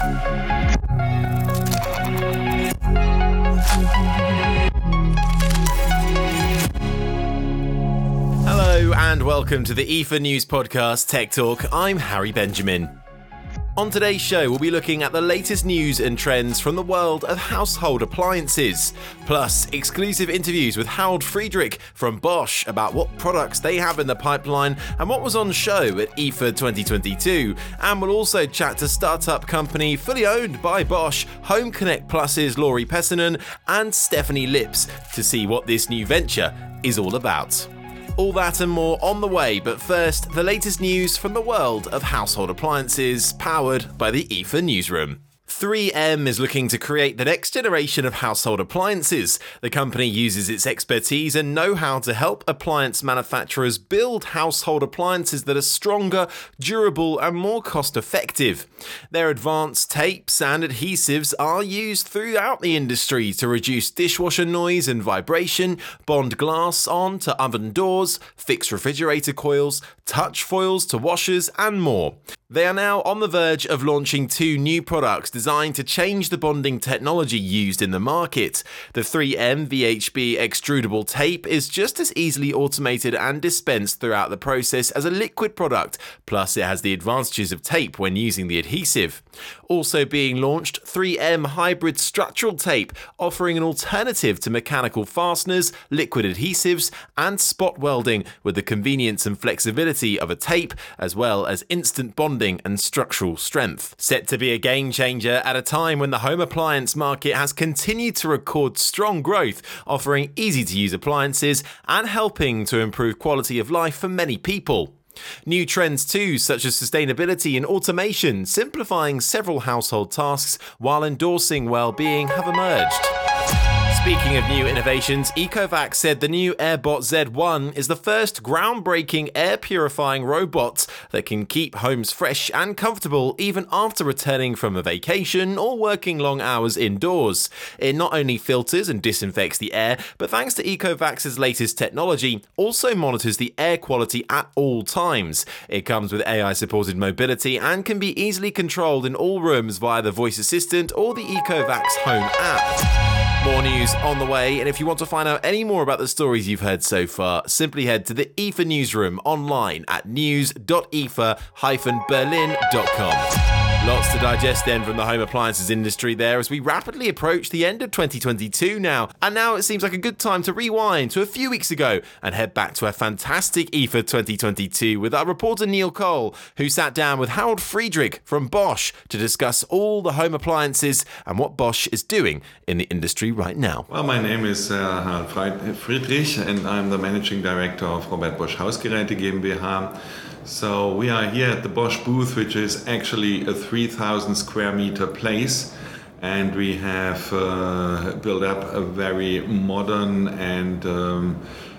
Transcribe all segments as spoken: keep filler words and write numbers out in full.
Hello and welcome to the E F A News Podcast Tech Talk. I'm Harry Benjamin. On today's show, we'll be looking at the latest news and trends from the world of household appliances, plus exclusive interviews with Harold Friedrich from Bosch about what products they have in the pipeline and what was on show at E F A twenty twenty-two. And we'll also chat to startup company fully owned by Bosch, Home Connect Plus's Laurie Pessinen and Stephanie Lips to see what this new venture is all about. All that and more on the way, but first, the latest news from the world of household appliances, powered by the E F A Newsroom. three M is looking to create the next generation of household appliances. The company uses its expertise and know-how to help appliance manufacturers build household appliances that are stronger, durable, and more cost-effective. Their advanced tapes and adhesives are used throughout the industry to reduce dishwasher noise and vibration, bond glass onto oven doors, fix refrigerator coils, touch foils to washers, and more. They are now on the verge of launching two new products designed to change the bonding technology used in the market. The three M V H B extrudable tape is just as easily automated and dispensed throughout the process as a liquid product, plus it has the advantages of tape when using the adhesive. Also being launched, three M Hybrid Structural Tape, offering an alternative to mechanical fasteners, liquid adhesives, and spot welding with the convenience and flexibility of a tape, as well as instant bonding and structural strength. Set to be a game changer at a time when the home appliance market has continued to record strong growth, offering easy-to-use appliances and helping to improve quality of life for many people. New trends too, such as sustainability and automation, simplifying several household tasks while endorsing well-being, have emerged. Speaking of new innovations, Ecovac said the new AirBot Z one is the first groundbreaking air purifying robot that can keep homes fresh and comfortable even after returning from a vacation or working long hours indoors. It not only filters and disinfects the air, but thanks to Ecovac's latest technology, also monitors the air quality at all times. It comes with A I-supported mobility and can be easily controlled in all rooms via the voice assistant or the Ecovac Home app. More news on the way, and if you want to find out any more about the stories you've heard so far, simply head to the E F A Newsroom online at news dot e f a dash berlin dot com. Lots to digest then from the home appliances industry there as we rapidly approach the end of twenty twenty-two now. And now it seems like a good time to rewind to a few weeks ago and head back to a fantastic E F A twenty twenty-two with our reporter Neil Cole, who sat down with Harold Friedrich from Bosch to discuss all the home appliances and what Bosch is doing in the industry right now. Well, my name is uh, Harold Friedrich and I'm the managing director of Robert Bosch Hausgeräte GmbH. So we are here at the Bosch booth, which is actually a three thousand square meter place, and we have uh, built up a very modern and um,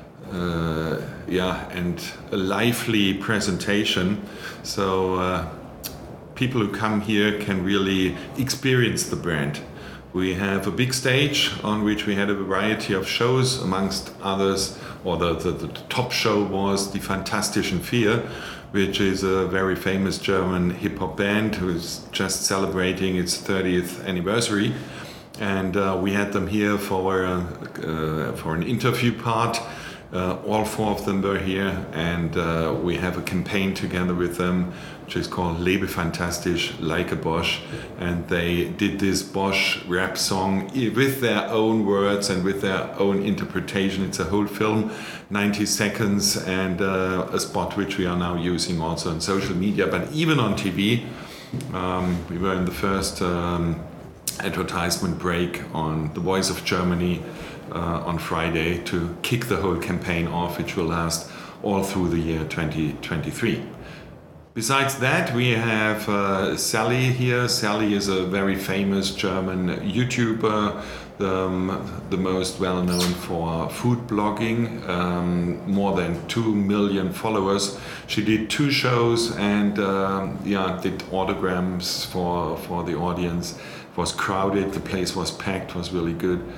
uh, yeah and a lively presentation. So uh, people who come here can really experience the brand. We have a big stage on which we had a variety of shows, amongst others, or the, the, the top show was Die Fantastischen Vier, which is a very famous German hip-hop band who is just celebrating its thirtieth anniversary. And uh, we had them here for, uh, uh, for an interview part. Uh, all four of them were here, and uh, we have a campaign together with them, which is called Lebe Fantastisch, Like a Bosch. And they did this Bosch rap song with their own words and with their own interpretation. It's a whole film, ninety seconds, and uh, a spot which we are now using also on social media, but even on T V. Um, we were in the first um, advertisement break on The Voice of Germany Uh, on Friday to kick the whole campaign off, which will last all through the year twenty twenty-three. Besides that, we have uh, Sally here. Sally is a very famous German YouTuber, the, um, the most well-known for food blogging, um, more than two million followers. She did two shows and um, yeah, did autograms for, for the audience. It was crowded, the place was packed, was really good.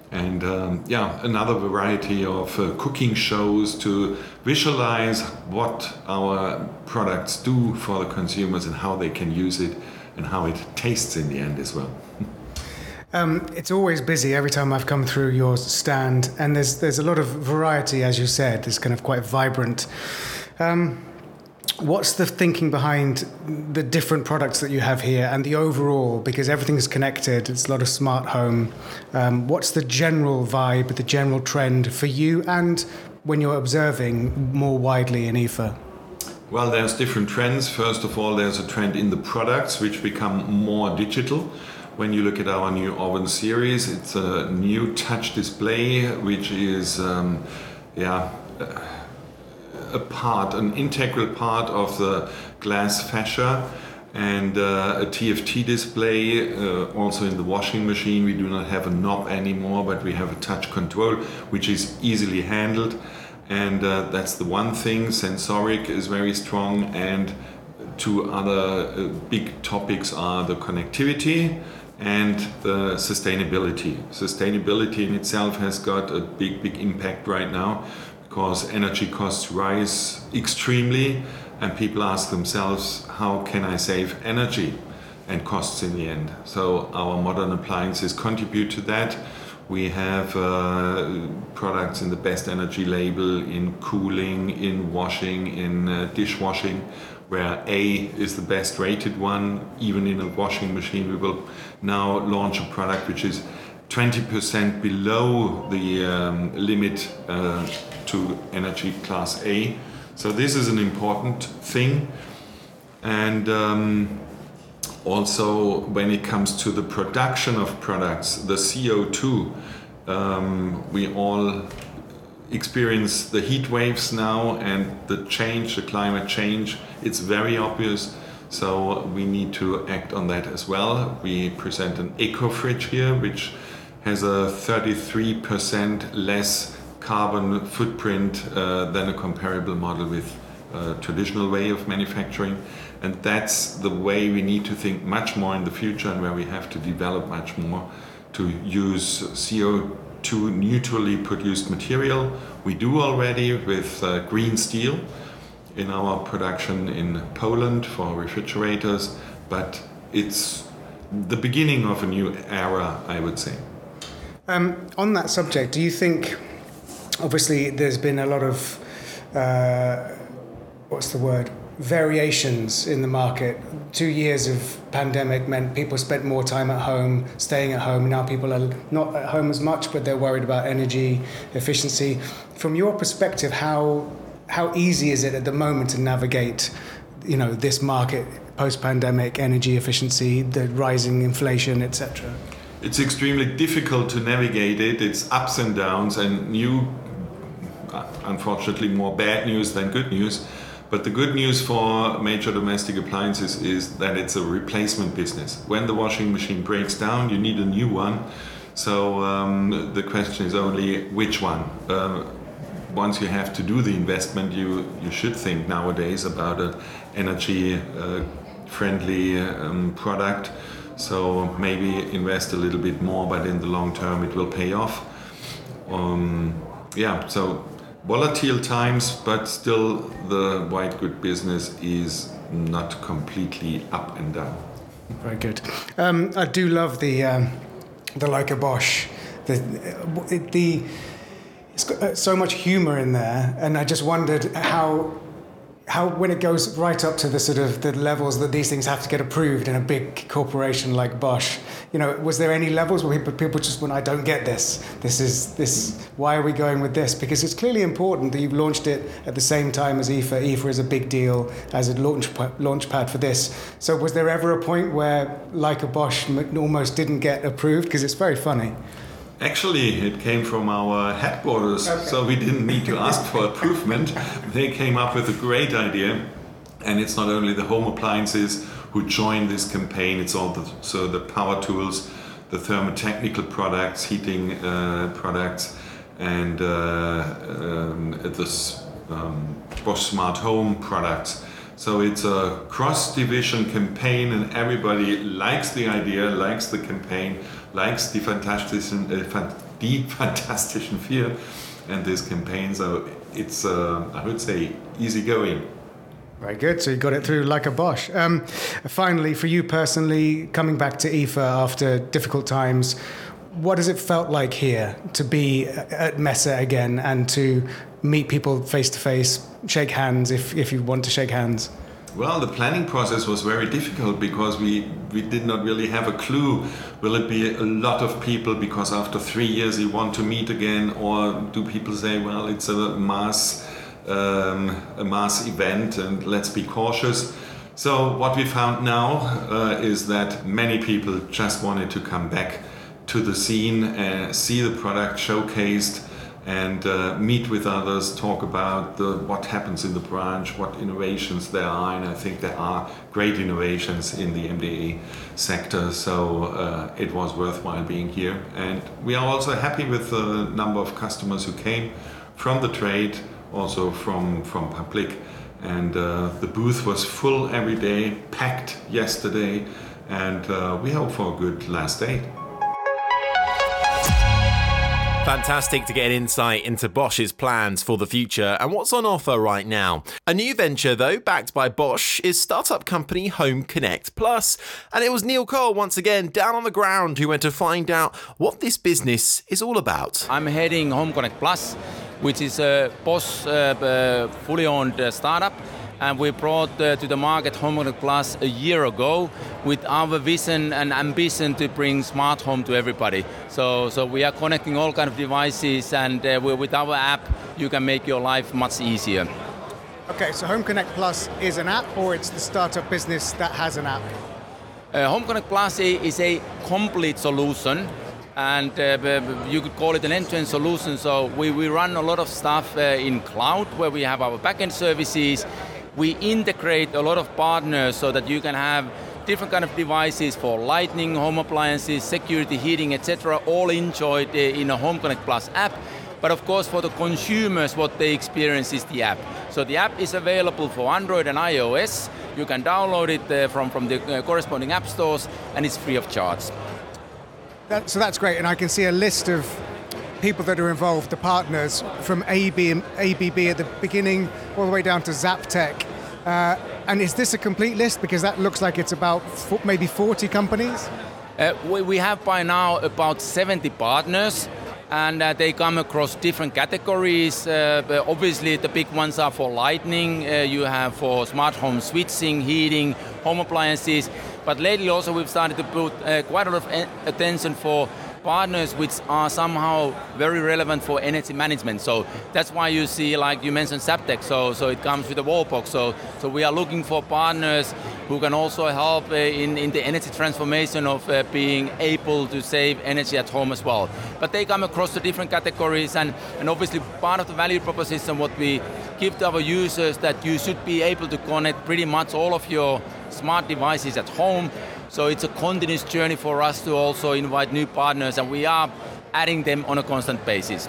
And um, yeah, another variety of uh, cooking shows to visualize what our products do for the consumers and how they can use it and how it tastes in the end as well. Um, it's always busy every time I've come through your stand, and there's there's a lot of variety, as you said. It's kind of quite vibrant. Um, what's the thinking behind the different products that you have here and the overall, because everything's connected, it's a lot of smart home. Um, what's the general vibe, the general trend for you and when you're observing more widely in I F A? Well, there's different trends. First of all, there's a trend in the products which become more digital. When you look at our new oven series, it's a new touch display, which is, um, yeah, a part, an integral part of the glass fascia, and uh, a T F T display. Uh, also in the washing machine, we do not have a knob anymore, but we have a touch control, which is easily handled. And uh, that's the one thing. Sensoric is very strong, and two other uh, big topics are the connectivity and the sustainability. Sustainability in itself has got a big, big impact right now because energy costs rise extremely, and people ask themselves, how can I save energy and costs in the end? So our modern appliances contribute to that. We have uh, products in the best energy label in cooling, in washing, in uh, dishwashing, where A is the best rated one. Even in a washing machine, we will now launch a product which is twenty percent below the um, limit uh, to energy class A. So this is an important thing. And um, also when it comes to the production of products, the C O two, um, we all experience the heat waves now and the change, the climate change. It's very obvious, so we need to act on that as well. We present an eco fridge here, which has a thirty-three percent less carbon footprint uh, than a comparable model with a traditional way of manufacturing. And that's the way we need to think much more in the future, and where we have to develop much more to use C O two neutrally produced material. We do already with uh, green steel in our production in Poland for refrigerators, but it's the beginning of a new era, I would say. Um, on that subject, do you think, obviously there's been a lot of, uh, what's the word, variations in the market. Two years of pandemic meant people spent more time at home, staying at home. Now people are not at home as much, but they're worried about energy efficiency. From your perspective, how how easy is it at the moment to navigate, you know, this market post-pandemic, energy efficiency, the rising inflation, et cetera? It's extremely difficult to navigate it. It's ups and downs, and new, unfortunately, more bad news than good news. But the good news for major domestic appliances is that it's a replacement business. When the washing machine breaks down, you need a new one. So um, the question is only which one. Um, once you have to do the investment, you, you should think nowadays about an energy uh, friendly um, product. So maybe invest a little bit more, but in the long term it will pay off. Um, yeah, so volatile times, but still the white good business is not completely up and down. Very good. Um, I do love the um, the Leica Bosch. The the it's got so much humour in there, and I just wondered how how when it goes right up to the sort of the levels that these things have to get approved in a big corporation like Bosch. You know, was there any levels where people, people just went, I don't get this. This is this. Why are we going with this? Because it's clearly important that you've launched it at the same time as I F A. I F A is a big deal as a launch launch pad for this. So was there ever a point where Leica Bosch almost didn't get approved? Because it's very funny. Actually, it came from our headquarters, okay. So we didn't need to ask for approval. They came up with a great idea, and it's not only the home appliances who joined this campaign, it's also the power tools, the thermotechnical products, heating uh, products, and uh, um, the um, Bosch Smart Home products. So it's a cross-division campaign, and everybody likes the idea, likes the campaign, likes the fantastic, uh, deep, fantastic fear and this campaign. So it's, uh, I would say, easygoing. Very good. So you got it through like a Bosch. Um, finally, for you personally, coming back to I F A after difficult times, what has it felt like here to be at Messe again and to meet people face to face, shake hands if, if you want to shake hands? Well, the planning process was very difficult because we, we did not really have a clue. Will it be a lot of people because after three years you want to meet again, or do people say, well, it's a mass Um, a mass event and let's be cautious. So what we found now uh, is that many people just wanted to come back to the scene and see the product showcased and uh, meet with others, talk about the, what happens in the branch, what innovations there are, and I think there are great innovations in the M D A sector, so uh, it was worthwhile being here. And we are also happy with the number of customers who came from the trade, also from, from public, and uh, the booth was full every day, packed yesterday, and uh, we hope for a good last day. Fantastic to get an insight into Bosch's plans for the future and what's on offer right now. A new venture, though, backed by Bosch, is startup company Home Connect Plus. And it was Neil Cole, once again, down on the ground, who went to find out what this business is all about. I'm heading Home Connect Plus, which is a Bosch uh, uh, fully owned uh, startup. And we brought uh, to the market Home Connect Plus a year ago with our vision and ambition to bring smart home to everybody. So, so we are connecting all kind of devices, and uh, we, with our app, you can make your life much easier. Okay, so Home Connect Plus is an app, or it's the startup business that has an app? Uh, Home Connect Plus is a complete solution. And uh, you could call it an end-to-end solution. So we, we run a lot of stuff uh, in cloud, where we have our backend services. We integrate a lot of partners so that you can have different kind of devices for lighting, home appliances, security, heating, et cetera, all enjoyed in a Home Connect Plus app. But of course, for the consumers, what they experience is the app. So the app is available for Android and iOS. You can download it uh, from, from the uh, corresponding app stores, and it's free of charge. That, so that's great, and I can see a list of people that are involved, the partners, from A B B at the beginning all the way down to Zaptec. Uh, and is this a complete list? Because that looks like it's about f- maybe forty companies? Uh, we, we have by now about seventy partners, and uh, they come across different categories. Uh, obviously, the big ones are for lighting, uh, you have for smart home switching, heating, home appliances. But lately also we've started to put uh, quite a lot of attention for partners which are somehow very relevant for energy management. So that's why you see, like you mentioned, Zaptec, so, so it comes with a wall box. So, so we are looking for partners who can also help uh, in, in the energy transformation of uh, being able to save energy at home as well. But they come across the different categories, and, and obviously part of the value proposition what we give to our users, that you should be able to connect pretty much all of your smart devices at home. So it's a continuous journey for us to also invite new partners, and we are adding them on a constant basis.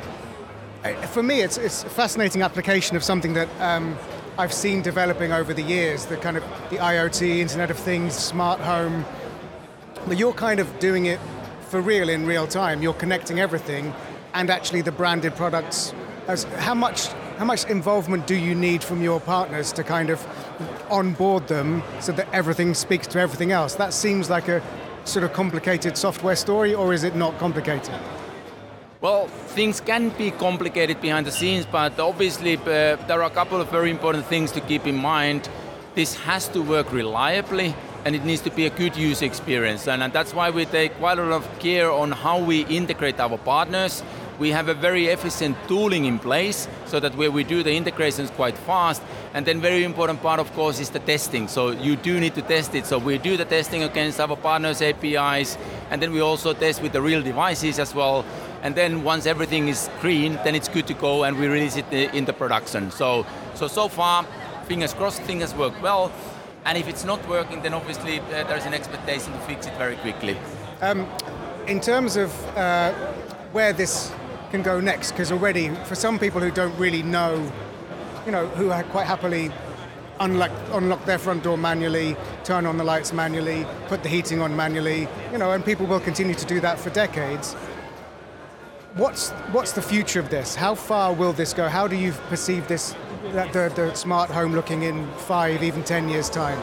For me, it's, it's a fascinating application of something that um, I've seen developing over the years, the kind of the IoT, Internet of Things, smart home. But you're kind of doing it for real in real time. You're connecting everything, and actually the branded products. As, how much how much involvement do you need from your partners to kind of onboard them so that everything speaks to everything else? That seems like a sort of complicated software story, or is it not complicated? Well, things can be complicated behind the scenes, but obviously uh, there are a couple of very important things to keep in mind. This has to work reliably, and it needs to be a good user experience. And, and that's why we take quite a lot of care on how we integrate our partners. We have a very efficient tooling in place so that where we do the integrations quite fast. And then very important part, of course, is the testing. So you do need to test it. So we do the testing against our partners' A P Is, and then we also test with the real devices as well. And then once everything is green, then it's good to go, and we release it in the production. So, so, so far, fingers crossed, things work well. And if it's not working, then obviously uh, there's an expectation to fix it very quickly. Um, in terms of uh, where this can go next, because already for some people who don't really know, you know, who quite happily unlock, unlock their front door manually, turn on the lights manually, put the heating on manually, you know, and people will continue to do that for decades. what's what's the future of this? How far will this go? How do you perceive this, that the, the smart home looking in five, even ten years' time?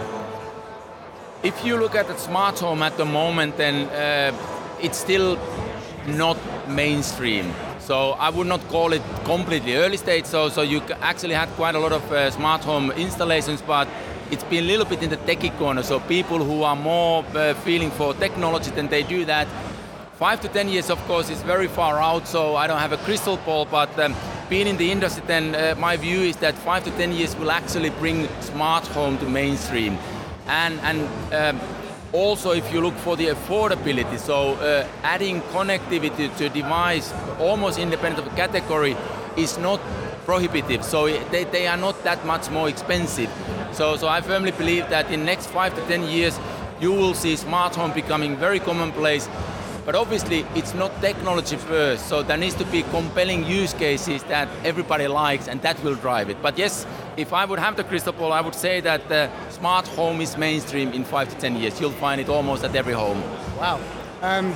If you look at the smart home at the moment, then uh, it's still not mainstream. So I would not call it completely early stage. So, so you actually had quite a lot of uh, smart home installations, but it's been a little bit in the techie corner. So people who are more uh, feeling for technology, then they do that. Five to ten years, of course, is very far out. So I don't have a crystal ball, but um, being in the industry, then uh, my view is that five to ten years will actually bring smart home to mainstream. And, and um, also, if you look for the affordability, so uh, adding connectivity to a device almost independent of a category is not prohibitive. So they, they are not that much more expensive. So, so I firmly believe that in the next five to ten years, you will see smart home becoming very commonplace. But obviously, it's not technology first. So there needs to be compelling use cases that everybody likes, and that will drive it. But yes, if I would have the crystal ball, I would say that the smart home is mainstream in five to ten years. You'll find it almost at every home. Wow. Um,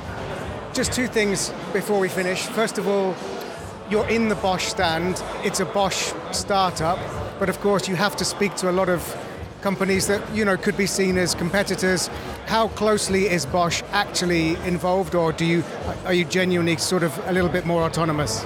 just two things before we finish. First of all, you're in the Bosch stand. It's a Bosch startup, but of course you have to speak to a lot of companies that, you know, could be seen as competitors. How closely is Bosch actually involved, or do you are you genuinely sort of a little bit more autonomous?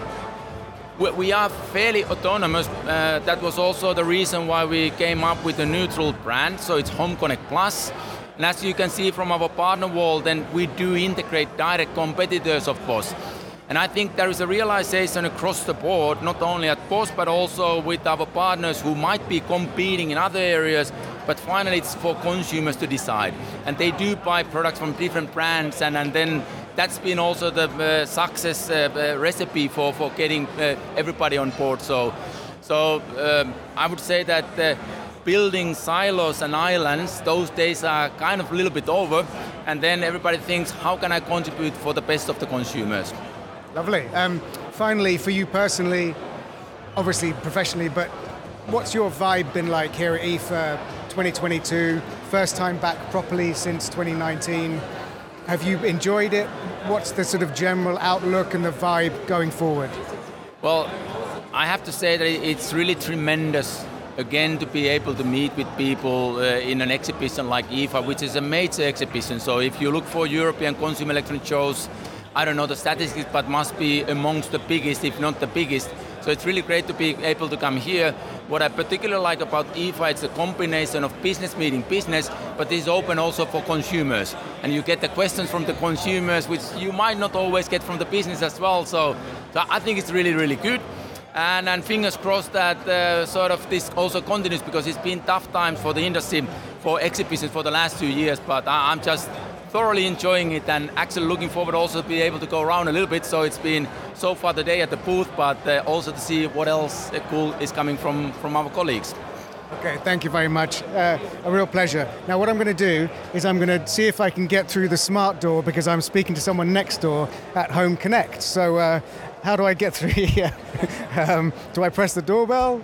We are fairly autonomous. Uh, that was also the reason why we came up with a neutral brand. So it's HomeConnect Plus. And as you can see from our partner wall, then we do integrate direct competitors of Bosch. And I think there is a realization across the board, not only at Bosch, but also with our partners who might be competing in other areas, but finally it's for consumers to decide. And they do buy products from different brands, and, and then that's been also the uh, success uh, uh, recipe for, for getting uh, everybody on board. So, so um, I would say that uh, building silos and islands, those days are kind of a little bit over, and then everybody thinks, how can I contribute for the best of the consumers? Lovely. Um, finally, for you personally, obviously professionally, but what's your vibe been like here at I F A twenty twenty-two? First time back properly since twenty nineteen. Have you enjoyed it? What's the sort of general outlook and the vibe going forward? Well, I have to say that it's really tremendous, again, to be able to meet with people uh, in an exhibition like I F A, which is a major exhibition. So if you look for European consumer electronics shows, I don't know the statistics, but must be amongst the biggest, if not the biggest. So it's really great to be able to come here. What I particularly like about I F A, it's a combination of business meeting business, but it's open also for consumers. And you get the questions from the consumers, which you might not always get from the business as well. So, so I think it's really, really good. And, and fingers crossed that uh, sort of this also continues, because it's been tough times for the industry, for exhibitions for the last two years, but I, I'm just thoroughly enjoying it and actually looking forward also to be able to go around a little bit. So it's been so far the day at the booth, but uh, also to see what else uh, cool is coming from, from our colleagues. Okay, thank you very much. Uh, a real pleasure. Now what I'm going to do is I'm going to see if I can get through the smart door, because I'm speaking to someone next door at HomeConnect. So uh, how do I get through here? um, do I press the doorbell?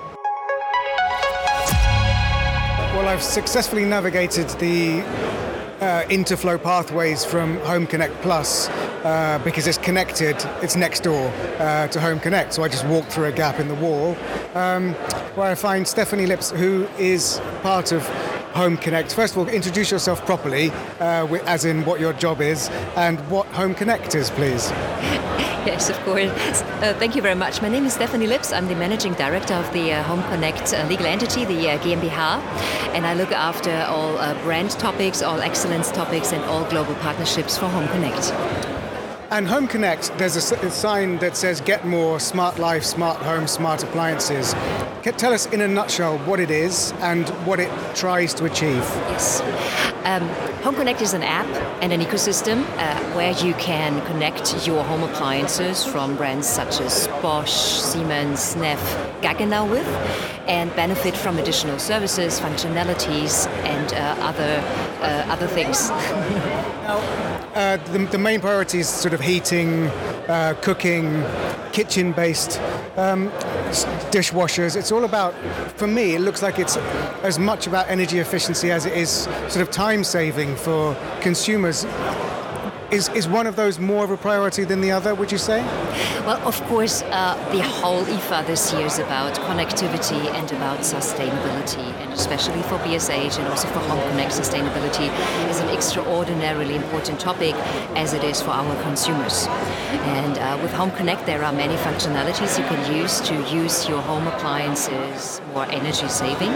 Well, I've successfully navigated the Uh, interflow pathways from HomeConnect Plus uh, because it's connected, it's next door uh, to HomeConnect, so I just walk through a gap in the wall um, where I find Stephanie Lips, who is part of HomeConnect. First of all, introduce yourself properly, uh, as in what your job is and what HomeConnect is, please. Yes, of course. Uh, thank you very much. My name is Stephanie Lips. I'm the managing director of the uh, HomeConnect uh, legal entity, the uh, GmbH, and I look after all uh, brand topics, all excellence topics, and all global partnerships for HomeConnect. And HomeConnect, there's a, a sign that says "Get more, smart life, smart home, smart appliances." Can, tell us in a nutshell what it is and what it tries to achieve. Yes. Um, HomeConnect is an app and an ecosystem uh, where you can connect your home appliances from brands such as Bosch, Siemens, Neff, Gaggenau with, and benefit from additional services, functionalities, and uh, other uh, other things. Now, uh, the, the main priority is sort of heating, uh, cooking, kitchen-based um, dishwashers. It's all about, for me, it looks like it's as much about energy efficiency as it is sort of time saving for consumers. is, is one of those more of a priority than the other, would you say? Well, of course, uh, the whole I F A this year is about connectivity and about sustainability, and especially for B S H and also for Home Connect, sustainability is an extraordinarily important topic, as it is for our consumers. And uh, with Home Connect, there are many functionalities you can use to use your home appliances more energy saving.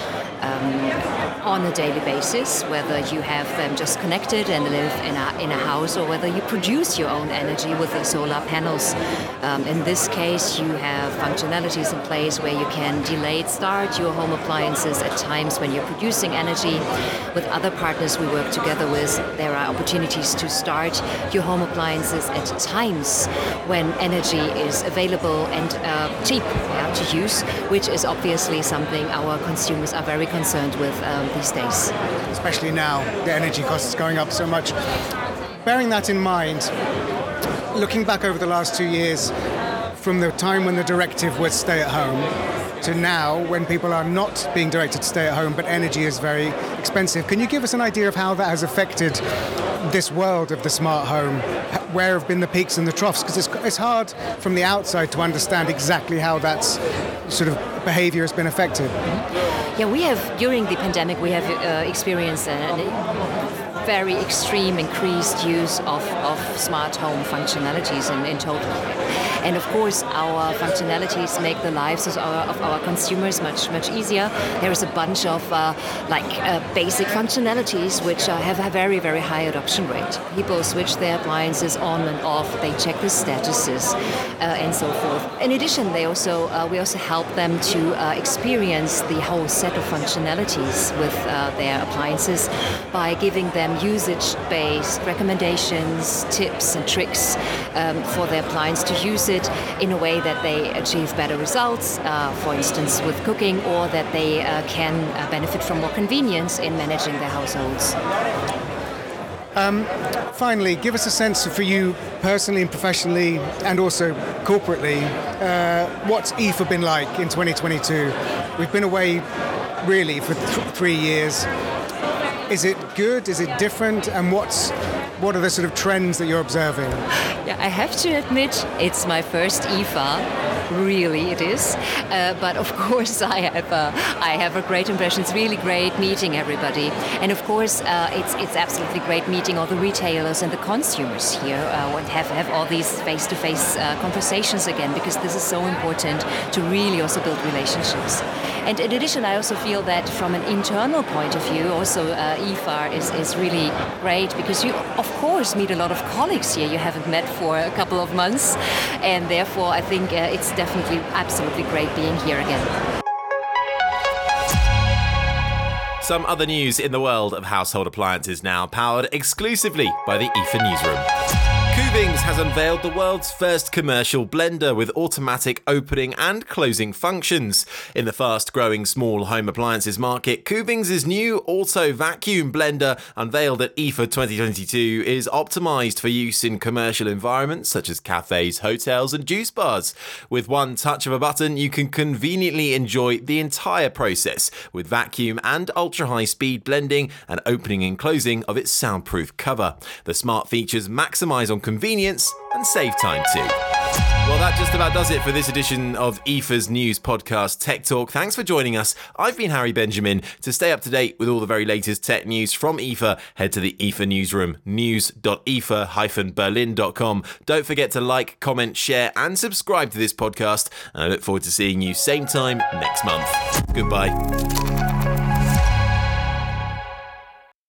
Um, on a daily basis, whether you have them just connected and live in a, in a house, or whether you produce your own energy with the solar panels. Um, in this case, you have functionalities in place where you can delayed start your home appliances at times when you're producing energy. With other partners we work together with, there are opportunities to start your home appliances at times when energy is available and uh, cheap yeah, to use, which is obviously something our consumers are very concerned with um, these days. Especially now, the energy costs going up so much. Bearing that in mind, looking back over the last two years, from the time when the directive was stay at home to now when people are not being directed to stay at home but energy is very expensive, can you give us an idea of how that has affected this world of the smart home? Where have been the peaks and the troughs? Because it's, it's hard from the outside to understand exactly how that's sort of behavior has been affected. Yeah, we have, during the pandemic, we have uh, experienced a very extreme increased use of, of smart home functionalities in, in total. And of course, our functionalities make the lives of our, of our consumers much, much easier. There is a bunch of uh, like uh, basic functionalities which uh, have a very, very high adoption rate. People switch their appliances on and off, they check the statuses, uh, and so forth. In addition, they also uh, we also help them to uh, experience the whole set of functionalities with uh, their appliances by giving them usage-based recommendations, tips and tricks um, for their appliance to use it in a way that they achieve better results, uh, for instance with cooking, or that they uh, can uh, benefit from more convenience in managing their households. Um, finally, give us a sense for you personally and professionally and also corporately, uh, what's I F A been like in twenty twenty-two? We've been away really for th- three years. Is it good? Is it different? And what's what are the sort of trends that you're observing? Yeah, I have to admit, it's my first I F A. Really, it is. Uh, but of course, I have a, I have a great impression. It's really great meeting everybody, and of course, uh, it's it's absolutely great meeting all the retailers and the consumers here. Uh, and have have all these face-to-face uh, conversations again, because this is so important to really also build relationships. And in addition, I also feel that from an internal point of view, also uh, I F A is is really great, because you, of course, meet a lot of colleagues here you haven't met for a couple of months, and therefore I think uh, it's definitely absolutely great being here again. Some other news in the world of household appliances now, powered exclusively by the I F A Newsroom. Kuvings has unveiled the world's first commercial blender with automatic opening and closing functions. In the fast-growing small home appliances market, Kuvings' new Auto Vacuum Blender, unveiled at I F A twenty twenty-two, is optimised for use in commercial environments such as cafes, hotels and juice bars. With one touch of a button, you can conveniently enjoy the entire process with vacuum and ultra-high speed blending and opening and closing of its soundproof cover. The smart features maximise on convenience and save time too. Well, that just about does it for this edition of I F A's news podcast, Tech Talk. Thanks for joining us. I've been Harry Benjamin. To stay up to date with all the very latest tech news from I F A, head to the I F A newsroom, news dot I F A dash berlin dot com. Don't forget to like, comment, share and subscribe to this podcast. And I look forward to seeing you same time next month. Goodbye.